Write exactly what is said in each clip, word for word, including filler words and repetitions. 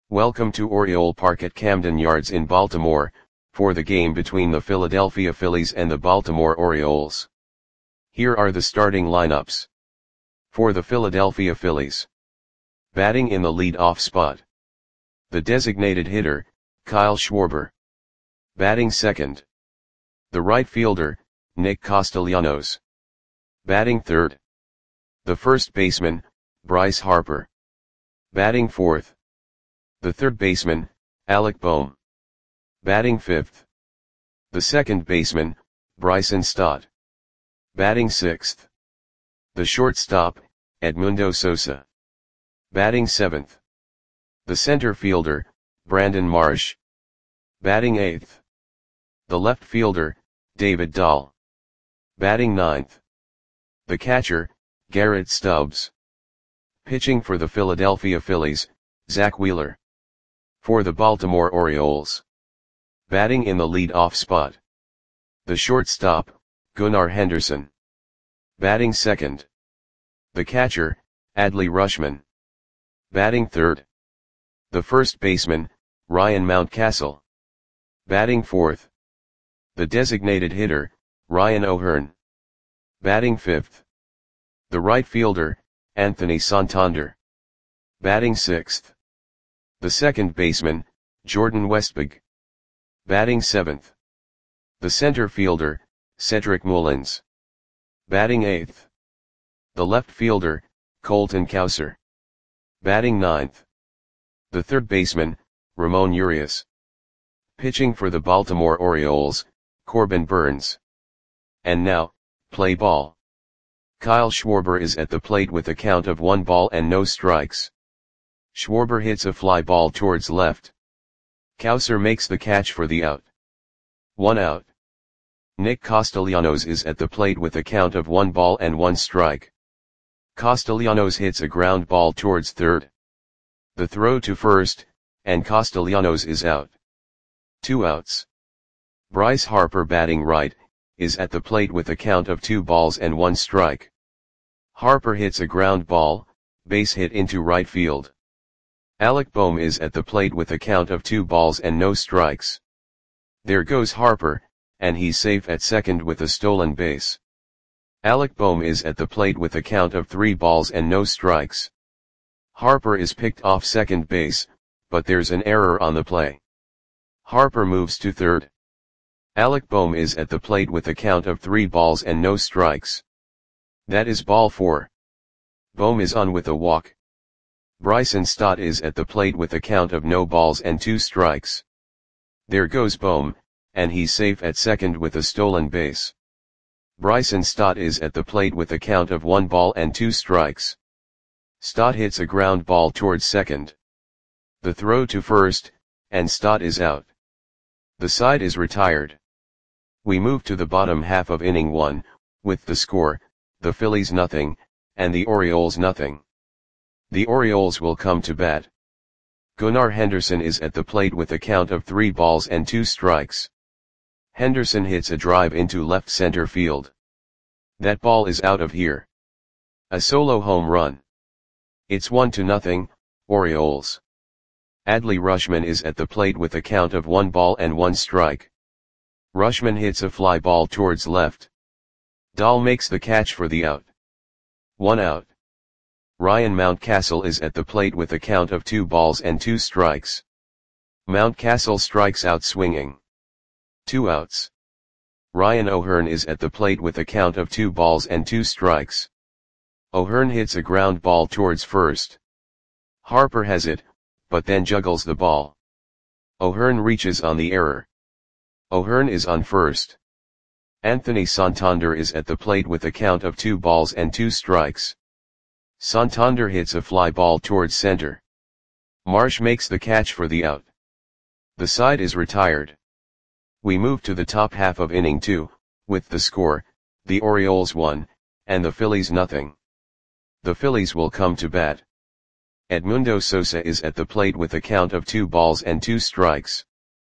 Welcome to Oriole Park at Camden Yards in Baltimore, for the game between the Philadelphia Phillies and the Baltimore Orioles. Here are the starting lineups. For the Philadelphia Phillies. Batting in the lead-off spot. The designated hitter, Kyle Schwarber. Batting second. The right fielder, Nick Castellanos. Batting third. The first baseman, Bryce Harper. Batting fourth. The third baseman, Alec Bohm. Batting fifth. The second baseman, Bryson Stott. Batting sixth. The shortstop, Edmundo Sosa. Batting seventh. The center fielder, Brandon Marsh. Batting eighth. The left fielder, David Dahl. Batting ninth. The catcher, Garrett Stubbs. Pitching for the Philadelphia Phillies, Zach Wheeler. For the Baltimore Orioles. Batting in the lead-off spot. The shortstop, Gunnar Henderson. Batting second. The catcher, Adley Rutschman. Batting third. The first baseman, Ryan Mountcastle. Batting fourth. The designated hitter, Ryan O'Hearn. Batting fifth. The right fielder, Anthony Santander. Batting sixth. The second baseman, Jordan Westburg. Batting seventh. The center fielder, Cedric Mullins. Batting eighth. The left fielder, Colton Cowser. Batting ninth. The third baseman, Ramon Urias. Pitching for the Baltimore Orioles, Corbin Burns. And now, play ball. Kyle Schwarber is at the plate with a count of one ball and no strikes. Schwarber hits a fly ball towards left. Cowser makes the catch for the out. One out. Nick Castellanos is at the plate with a count of one ball and one strike. Castellanos hits a ground ball towards third. The throw to first, and Castellanos is out. Two outs. Bryce Harper, batting right, is at the plate with a count of two balls and one strike. Harper hits a ground ball, base hit into right field. Alec Bohm is at the plate with a count of two balls and no strikes. There goes Harper, and he's safe at second with a stolen base. Alec Bohm is at the plate with a count of three balls and no strikes. Harper is picked off second base, but there's an error on the play. Harper moves to third. Alec Bohm is at the plate with a count of three balls and no strikes. That is ball four. Bohm is on with a walk. Bryson Stott is at the plate with a count of no balls and two strikes. There goes Bohm, and he's safe at second with a stolen base. Bryson Stott is at the plate with a count of one ball and two strikes. Stott hits a ground ball towards second. The throw to first, and Stott is out. The side is retired. We move to the bottom half of inning one, with the score, the Phillies nothing, and the Orioles nothing. The Orioles will come to bat. Gunnar Henderson is at the plate with a count of three balls and two strikes. Henderson hits a drive into left center field. That ball is out of here. A solo home run. It's one to nothing, Orioles. Adley Rutschman is at the plate with a count of one ball and one strike. Rutschman hits a fly ball towards left. Dahl makes the catch for the out. One out. Ryan Mountcastle is at the plate with a count of two balls and two strikes. Mountcastle strikes out swinging. Two outs. Ryan O'Hearn is at the plate with a count of two balls and two strikes. O'Hearn hits a ground ball towards first. Harper has it, but then juggles the ball. O'Hearn reaches on the error. O'Hearn is on first. Anthony Santander is at the plate with a count of two balls and two strikes. Santander hits a fly ball towards center. Marsh makes the catch for the out. The side is retired. We move to the top half of inning two, with the score, the Orioles one, and the Phillies nothing. The Phillies will come to bat. Edmundo Sosa is at the plate with a count of two balls and two strikes.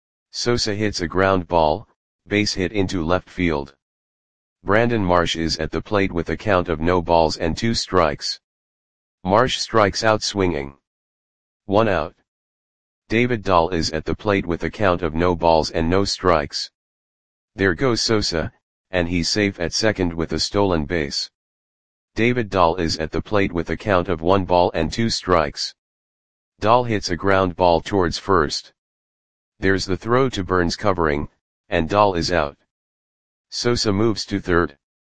Sosa hits a ground ball, base hit into left field. Brandon Marsh is at the plate with a count of no balls and two strikes. Marsh strikes out swinging. One out. David Dahl is at the plate with a count of no balls and no strikes. There goes Sosa, and he's safe at second with a stolen base. David Dahl is at the plate with a count of one ball and two strikes. Dahl hits a ground ball towards first. There's the throw to Burns covering, and Dahl is out. Sosa moves to third.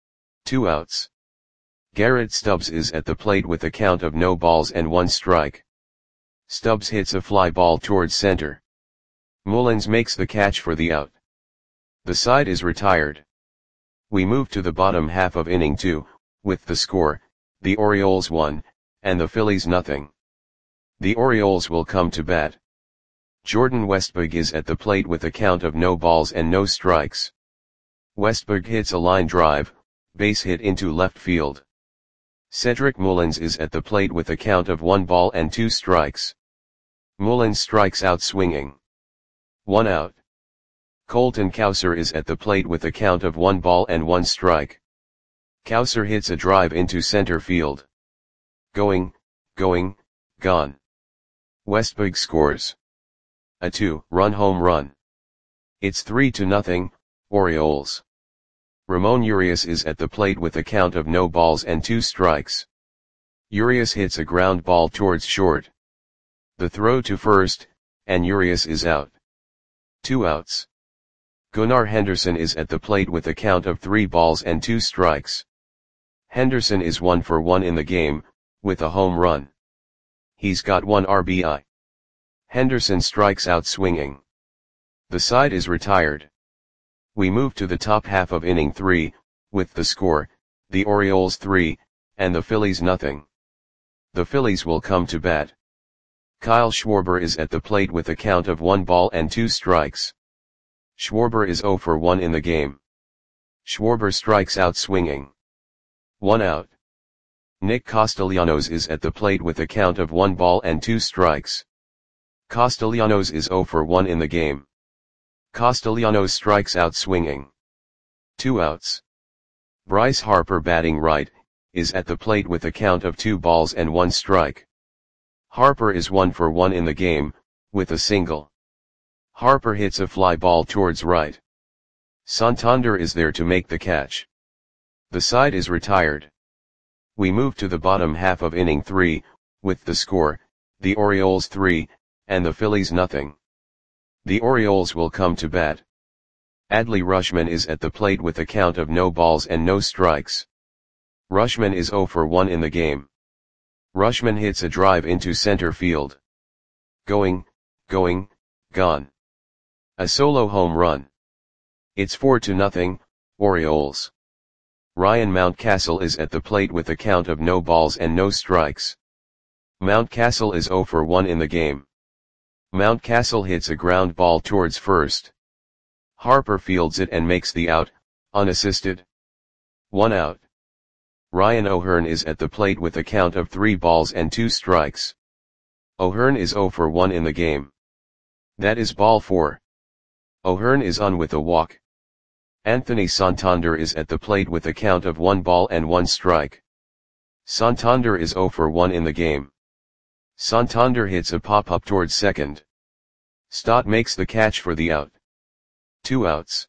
Two outs. Garrett Stubbs is at the plate with a count of no balls and one strike. Stubbs hits a fly ball towards center. Mullins makes the catch for the out. The side is retired. We move to the bottom half of inning two, with the score, the Orioles one, and the Phillies nothing. The Orioles will come to bat. Jordan Westburg is at the plate with a count of no balls and no strikes. Westburg hits a line drive, base hit into left field. Cedric Mullins is at the plate with a count of one ball and two strikes. Mullins strikes out swinging. One out. Colton Cowser is at the plate with a count of one ball and one strike. Cowser hits a drive into center field. Going, going, gone. Westburg scores a two-run home run. It's three to nothing, Orioles. Ramon Urias is at the plate with a count of no balls and two strikes. Urias hits a ground ball towards short. The throw to first, and Urias is out. Two outs. Gunnar Henderson is at the plate with a count of three balls and two strikes. Henderson is one for one in the game, with a home run. He's got one R B I. Henderson strikes out swinging. The side is retired. We move to the top half of inning three, with the score, the Orioles three, and the Phillies nothing. The Phillies will come to bat. Kyle Schwarber is at the plate with a count of one ball and two strikes. Schwarber is zero for one in the game. Schwarber strikes out swinging. One out. Nick Castellanos is at the plate with a count of one ball and two strikes. Castellanos is zero for one in the game. Castellanos strikes out swinging. Two outs. Bryce Harper, batting right, is at the plate with a count of two balls and one strike. Harper is one for one in the game, with a single. Harper hits a fly ball towards right. Santander is there to make the catch. The side is retired. We move to the bottom half of inning three, with the score, the Orioles three, and the Phillies nothing. The Orioles will come to bat. Adley Rutschman is at the plate with a count of no balls and no strikes. Rutschman is zero for one in the game. Rutschman hits a drive into center field. Going, going, gone. A solo home run. It's four to nothing, Orioles. Ryan Mountcastle is at the plate with a count of no balls and no strikes. Mountcastle is zero for one in the game. Mountcastle hits a ground ball towards first. Harper fields it and makes the out, unassisted. One out. Ryan O'Hearn is at the plate with a count of three balls and two strikes. O'Hearn is zero for one in the game. That is ball four. O'Hearn is on with a walk. Anthony Santander is at the plate with a count of one ball and one strike. Santander is zero for one in the game. Santander hits a pop-up towards second. Stott makes the catch for the out. Two outs.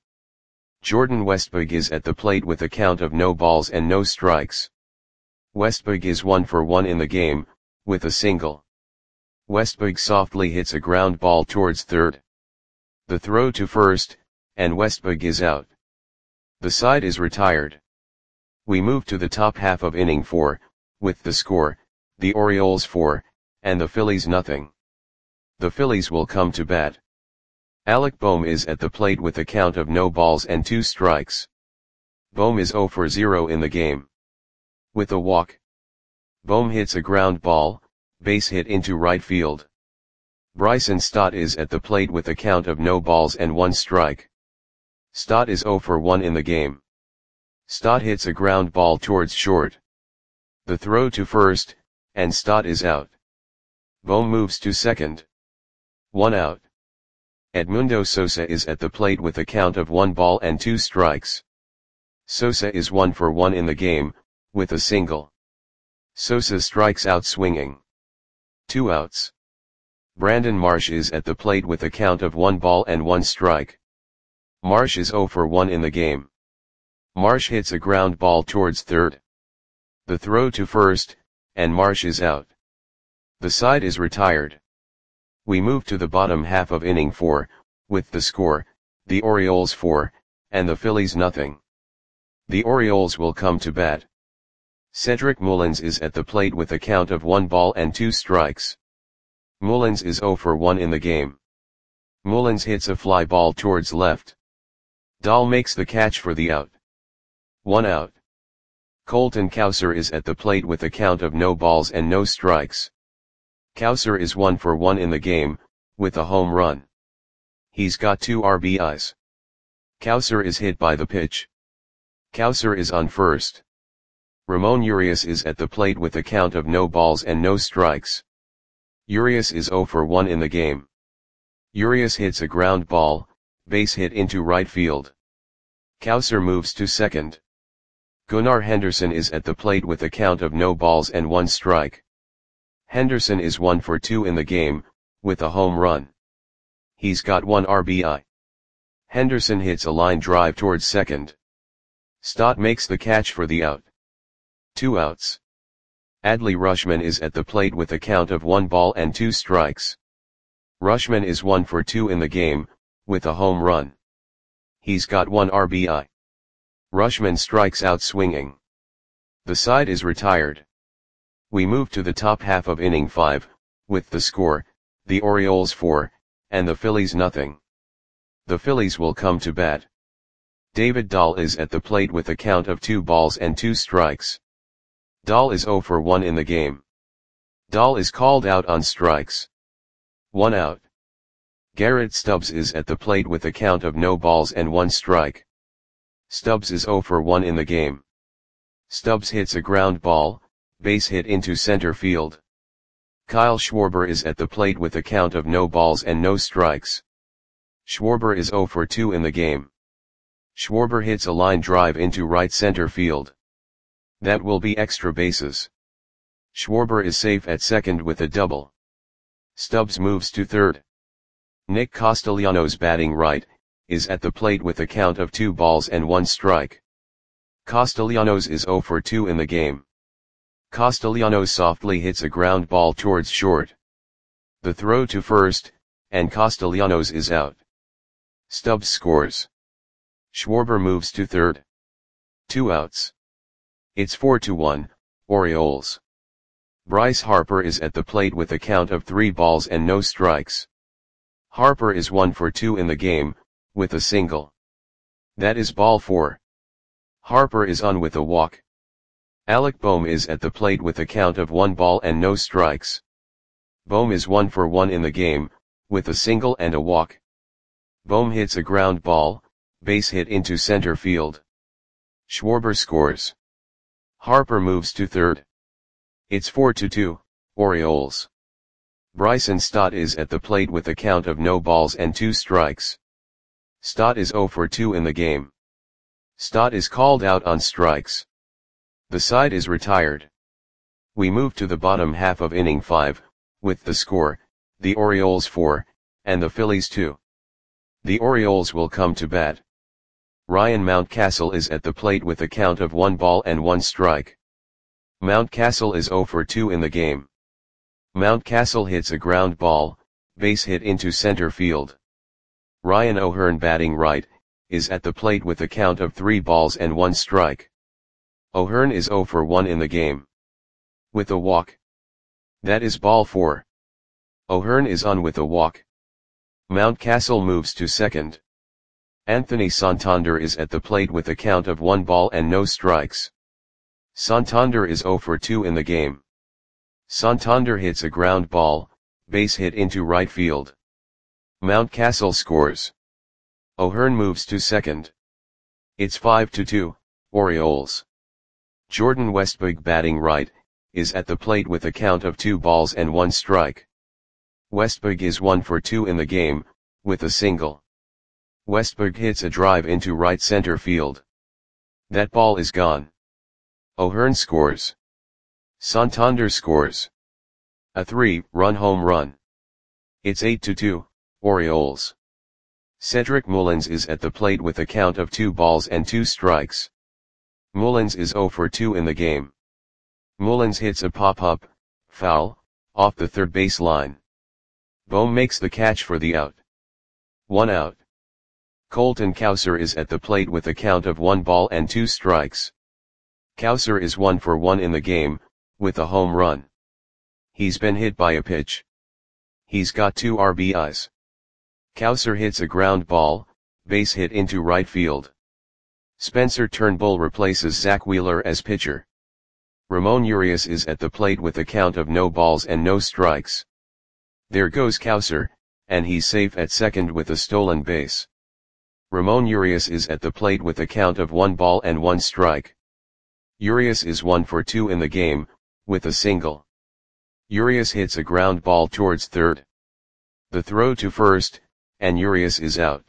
Jordan Westburg is at the plate with a count of no balls and no strikes. Westburg is one for one in the game, with a single. Westburg softly hits a ground ball towards third. The throw to first, and Westburg is out. The side is retired. We move to the top half of inning four, with the score, the Orioles four, and the Phillies nothing. The Phillies will come to bat. Alec Bohm is at the plate with a count of no balls and two strikes. Bohm is zero for zero in the game. With a walk. Bohm hits a ground ball, base hit into right field. Bryson Stott is at the plate with a count of no balls and one strike. Stott is zero for one in the game. Stott hits a ground ball towards short. The throw to first, and Stott is out. Bohm moves to second. One out. Edmundo Sosa is at the plate with a count of one ball and two strikes. Sosa is one for one in the game, with a single. Sosa strikes out swinging. Two outs. Brandon Marsh is at the plate with a count of one ball and one strike. Marsh is zero for one in the game. Marsh hits a ground ball towards third. The throw to first, and Marsh is out. The side is retired. We move to the bottom half of inning four, with the score, the Orioles four, and the Phillies nothing. The Orioles will come to bat. Cedric Mullins is at the plate with a count of one ball and two strikes. Mullins is zero for one in the game. Mullins hits a fly ball towards left. Dahl makes the catch for the out. One out. Colton Cowser is at the plate with a count of no balls and no strikes. Cowser is one for one in the game, with a home run. He's got two R B Is. Cowser is hit by the pitch. Cowser is on first. Ramon Urias is at the plate with a count of no balls and no strikes. Urias is zero for one in the game. Urias hits a ground ball, base hit into right field. Cowser moves to second. Gunnar Henderson is at the plate with a count of no balls and one strike. Henderson is one for two in the game, with a home run. He's got one R B I. Henderson hits a line drive towards second. Stott makes the catch for the out. Two outs. Adley Rutschman is at the plate with a count of one ball and two strikes. Rutschman is one for two in the game, with a home run. He's got one R B I. Rutschman strikes out swinging. The side is retired. We move to the top half of inning five, with the score, the Orioles four, and the Phillies nothing. The Phillies will come to bat. David Dahl is at the plate with a count of two balls and two strikes. Dahl is zero for one in the game. Dahl is called out on strikes. One out. Garrett Stubbs is at the plate with a count of no balls and one strike. Stubbs is zero for one in the game. Stubbs hits a ground ball, base hit into center field. Kyle Schwarber is at the plate with a count of no balls and no strikes. Schwarber is zero for two in the game. Schwarber hits a line drive into right center field. That will be extra bases. Schwarber is safe at second with a double. Stubbs moves to third. Nick Castellanos, batting right, is at the plate with a count of two balls and one strike. Castellanos is zero for two in the game. Castellanos softly hits a ground ball towards short. The throw to first, and Castellanos is out. Stubbs scores. Schwarber moves to third. Two outs. It's four to one, Orioles. Bryce Harper is at the plate with a count of three balls and no strikes. Harper is one for two in the game, with a single. That is ball four. Harper is on with a walk. Alec Bohm is at the plate with a count of one ball and no strikes. Bohm is one for one in the game, with a single and a walk. Bohm hits a ground ball, base hit into center field. Schwarber scores. Harper moves to third. It's four to two, Orioles. Bryson Stott is at the plate with a count of no balls and two strikes. Stott is zero for two in the game. Stott is called out on strikes. The side is retired. We move to the bottom half of inning five, with the score, the Orioles four, and the Phillies two. The Orioles will come to bat. Ryan Mountcastle is at the plate with a count of one ball and one strike. Mountcastle is zero for two in the game. Mountcastle hits a ground ball, base hit into center field. Ryan O'Hearn, batting right, is at the plate with a count of three balls and one strike. O'Hearn is zero for one in the game. With a walk. That is ball four. O'Hearn is on with a walk. Mountcastle moves to second. Anthony Santander is at the plate with a count of one ball and no strikes. Santander is zero for two in the game. Santander hits a ground ball, base hit into right field. Mountcastle scores. O'Hearn moves to second. It's five to two, Orioles. Jordan Westburg, batting right, is at the plate with a count of two balls and one strike. Westburg is one for two in the game, with a single. Westburg hits a drive into right center field. That ball is gone. O'Hearn scores. Santander scores. A three-run home run. It's eight to two, Orioles. Cedric Mullins is at the plate with a count of two balls and two strikes. Mullins is zero for two in the game. Mullins hits a pop-up, foul, off the third base line. Bohm makes the catch for the out. One out. Colton Cowser is at the plate with a count of one ball and two strikes. Cowser is one for one in the game, with a home run. He's been hit by a pitch. He's got two R B Is. Cowser hits a ground ball, base hit into right field. Spencer Turnbull replaces Zach Wheeler as pitcher. Ramon Urias is at the plate with a count of no balls and no strikes. There goes Cowser, and he's safe at second with a stolen base. Ramon Urias is at the plate with a count of one ball and one strike. Urias is one for two in the game, with a single. Urias hits a ground ball towards third. The throw to first, and Urias is out.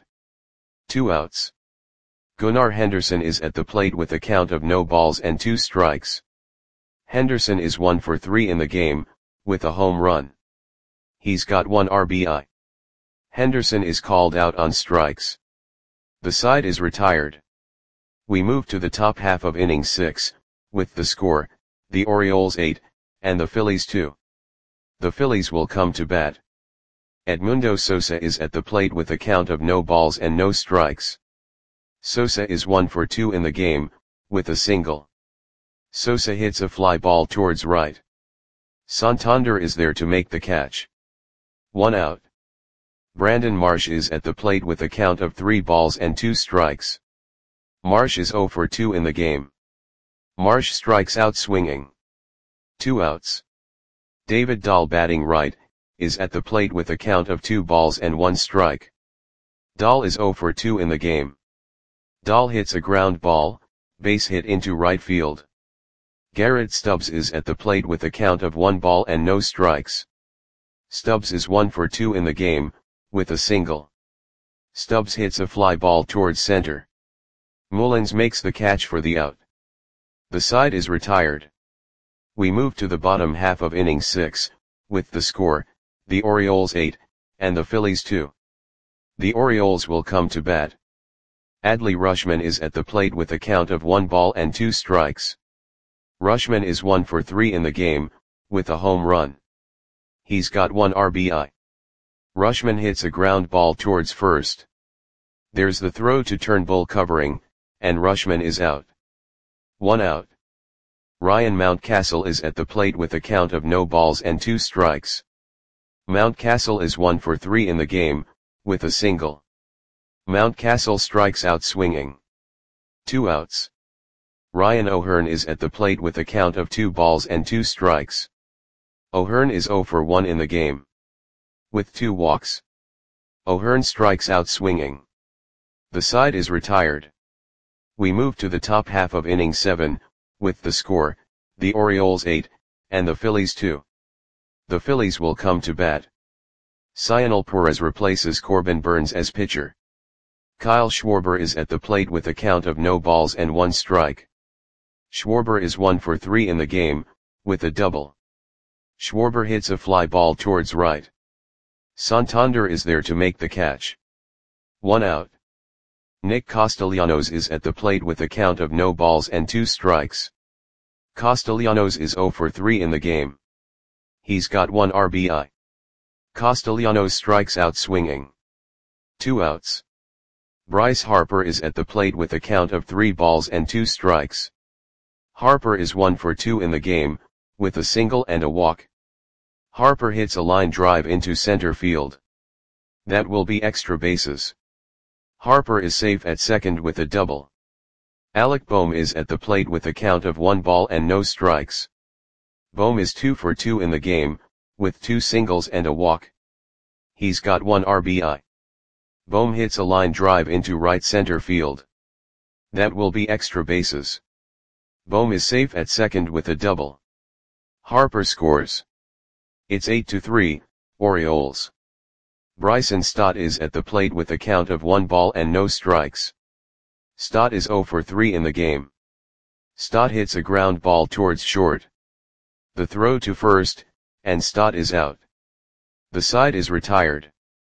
Two outs. Gunnar Henderson is at the plate with a count of no balls and two strikes. Henderson is one for three in the game, with a home run. He's got one R B I. Henderson is called out on strikes. The side is retired. We move to the top half of inning six, with the score, the Orioles eight, and the Phillies two. The Phillies will come to bat. Edmundo Sosa is at the plate with a count of no balls and no strikes. Sosa is one for two in the game, with a single. Sosa hits a fly ball towards right. Santander is there to make the catch. One out. Brandon Marsh is at the plate with a count of three balls and two strikes. Marsh is zero for two in the game. Marsh strikes out swinging. Two outs. David Dahl, batting right, is at the plate with a count of two balls and one strike. Dahl is zero for two in the game. Dahl hits a ground ball, base hit into right field. Garrett Stubbs is at the plate with a count of one ball and no strikes. Stubbs is one for two in the game, with a single. Stubbs hits a fly ball towards center. Mullins makes the catch for the out. The side is retired. We move to the bottom half of inning six, with the score, the Orioles eight, and the Phillies two. The Orioles will come to bat. Adley Rutschman is at the plate with a count of one ball and two strikes. Rutschman is one for three in the game, with a home run. He's got one R B I. Rutschman hits a ground ball towards first. There's the throw to Turnbull covering, and Rutschman is out. One out. Ryan Mountcastle is at the plate with a count of no balls and two strikes. Mountcastle is one for three in the game, with a single. Mountcastle strikes out swinging. Two outs. Ryan O'Hearn is at the plate with a count of two balls and two strikes. O'Hearn is zero for one in the game. With two walks. O'Hearn strikes out swinging. The side is retired. We move to the top half of inning seven, with the score, the Orioles eight, and the Phillies two. The Phillies will come to bat. Cionel Perez replaces Corbin Burns as pitcher. Kyle Schwarber is at the plate with a count of no balls and one strike. Schwarber is one for three in the game, with a double. Schwarber hits a fly ball towards right. Santander is there to make the catch. One out. Nick Castellanos is at the plate with a count of no balls and two strikes. Castellanos is zero for three in the game. He's got one R B I. Castellanos strikes out swinging. Two outs. Bryce Harper is at the plate with a count of three balls and two strikes. Harper is one for two in the game, with a single and a walk. Harper hits a line drive into center field. That will be extra bases. Harper is safe at second with a double. Alec Bohm is at the plate with a count of one ball and no strikes. Bohm is two for two in the game, with two singles and a walk. He's got one R B I. Bohm hits a line drive into right center field. That will be extra bases. Bohm is safe at second with a double. Harper scores. It's eight to three, Orioles. Bryson Stott is at the plate with a count of one ball and no strikes. Stott is zero for three in the game. Stott hits a ground ball towards short. The throw to first, and Stott is out. The side is retired.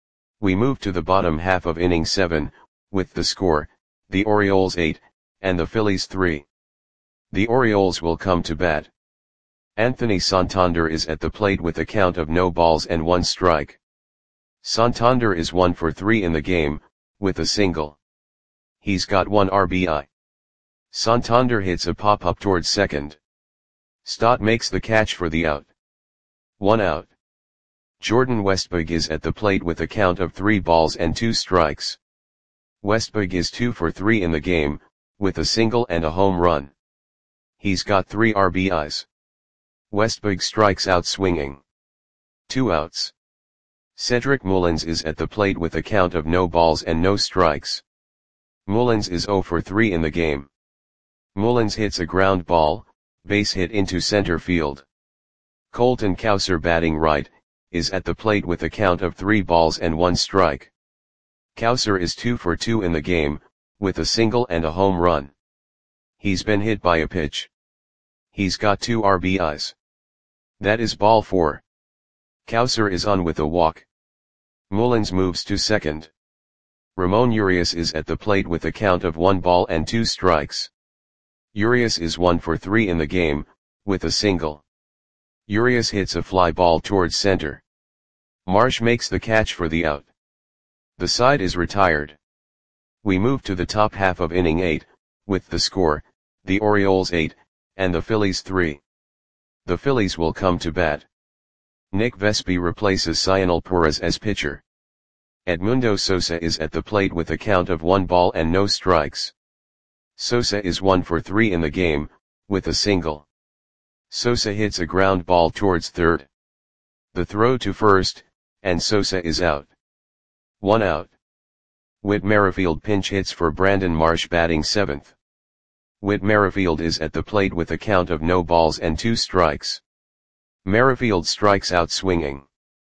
We move to the bottom half of inning seven, with the score, the Orioles eight, and the Phillies three. The Orioles will come to bat. Anthony Santander is at the plate with a count of no balls and one strike. Santander is one for three in the game, with a single. He's got one R B I. Santander hits a pop-up towards second. Stott makes the catch for the out. One out. Jordan Westburg is at the plate with a count of three balls and two strikes. Westburg is two for three in the game, with a single and a home run. He's got three R B Is. Westburg strikes out swinging. Two outs. Cedric Mullins is at the plate with a count of no balls and no strikes. Mullins is zero for three in the game. Mullins hits a ground ball, base hit into center field. Colton Cowser, batting right, is at the plate with a count of three balls and one strike. Cowser is two for two in the game, with a single and a home run. He's been hit by a pitch. He's got two R B Is. That is ball four. Cowser is on with a walk. Mullins moves to second. Ramon Urias is at the plate with a count of one ball and two strikes. Urias is one for three in the game, with a single. Urias hits a fly ball towards center. Marsh makes the catch for the out. The side is retired. We move to the top half of inning eight, with the score, the Orioles eight, and the Phillies three. The Phillies will come to bat. Nick Vespi replaces Cionel Perez as pitcher. Edmundo Sosa is at the plate with a count of one ball and no strikes. Sosa is one for three in the game, with a single. Sosa hits a ground ball towards third. The throw to first, and Sosa is out. One out. Whit Merrifield pinch hits for Brandon Marsh, batting seventh. Whit Merrifield is at the plate with a count of no balls and two strikes. Merrifield strikes out swinging.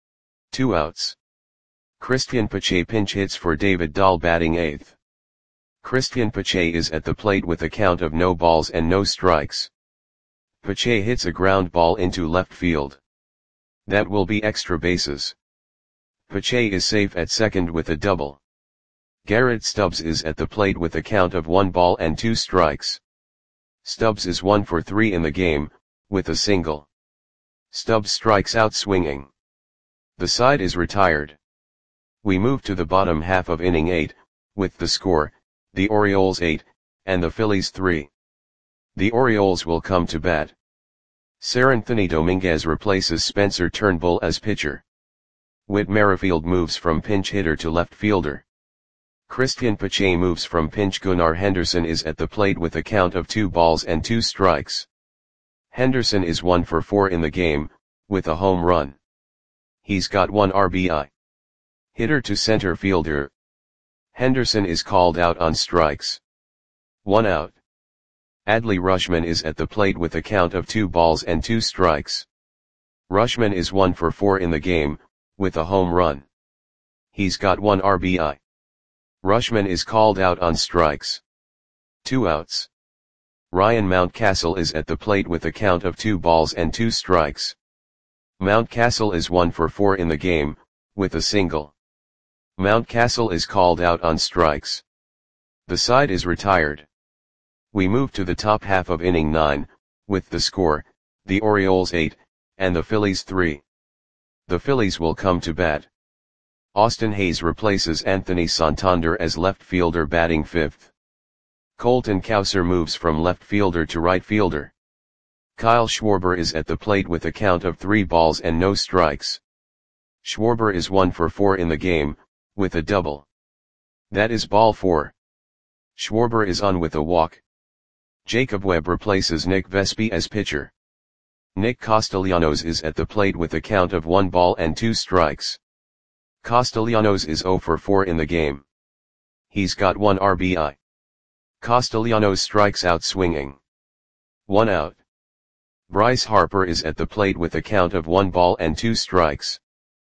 Two outs. Christian Pache pinch hits for David Dahl, batting eighth. Christian Pache is at the plate with a count of no balls and no strikes. Pache hits a ground ball into left field. That will be extra bases. Pache is safe at second with a double. Garrett Stubbs is at the plate with a count of one ball and two strikes. Stubbs is one for three in the game, with a single. Stubbs strikes out swinging. The side is retired. We move to the bottom half of inning eight, with the score, the Orioles eight, and the Phillies three. The Orioles will come to bat. Seranthony Dominguez replaces Spencer Turnbull as pitcher. Whit Merrifield moves from pinch hitter to left fielder. Christian Pache moves from pinch. Gunnar Henderson is at the plate with a count of two balls and two strikes. Henderson is one for four in the game, with a home run. He's got one R B I. Hitter to center fielder. Henderson is called out on strikes. One out. Adley Rutschman is at the plate with a count of two balls and two strikes. Rutschman is one for four in the game, with a home run. He's got one R B I. Rutschman is called out on strikes. Two outs. Ryan Mountcastle is at the plate with a count of two balls and two strikes. Mountcastle is one for four in the game, with a single. Mountcastle is called out on strikes. The side is retired. We move to the top half of inning nine, with the score, the Orioles eight, and the Phillies three. The Phillies will come to bat. Austin Hayes replaces Anthony Santander as left fielder, batting fifth. Colton Cowser moves from left fielder to right fielder. Kyle Schwarber is at the plate with a count of three balls and no strikes. Schwarber is one for four in the game, with a double. That is ball four. Schwarber is on with a walk. Jacob Webb replaces Nick Vespi as pitcher. Nick Castellanos is at the plate with a count of one ball and two strikes. Castellanos is zero for four in the game. He's got one R B I. Castellanos strikes out swinging. One out. Bryce Harper is at the plate with a count of one ball and two strikes.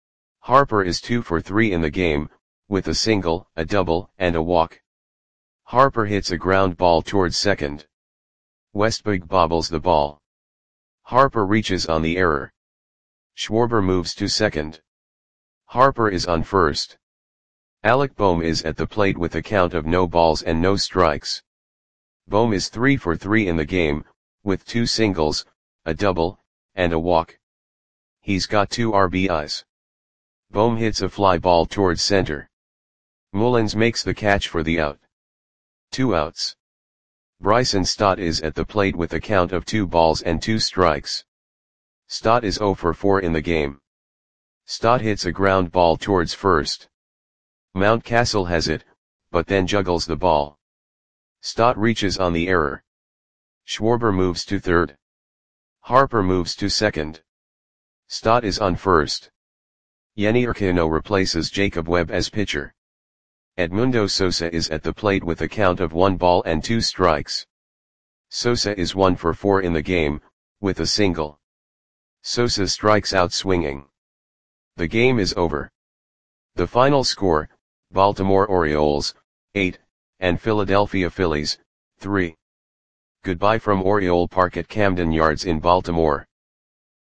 Harper is two for three in the game, with a single, a double, and a walk. Harper hits a ground ball towards second. Westburg bobbles the ball. Harper reaches on the error. Schwarber moves to second. Harper is on first. Alec Bohm is at the plate with a count of no balls and no strikes. Bohm is three for three in the game, with two singles, a double, and a walk. He's got two R B Is. Bohm hits a fly ball towards center. Mullins makes the catch for the out. Two outs. Bryson Stott is at the plate with a count of two balls and two strikes. Stott is zero for four in the game. Stott hits a ground ball towards first. Mountcastle has it, but then juggles the ball. Stott reaches on the error. Schwarber moves to third. Harper moves to second. Stott is on first. Yenny Urquiano replaces Jacob Webb as pitcher. Edmundo Sosa is at the plate with a count of one ball and two strikes. Sosa is one for four in the game, with a single. Sosa strikes out swinging. The game is over. The final score, Baltimore Orioles, eight, and Philadelphia Phillies, three. Goodbye from Oriole Park at Camden Yards in Baltimore.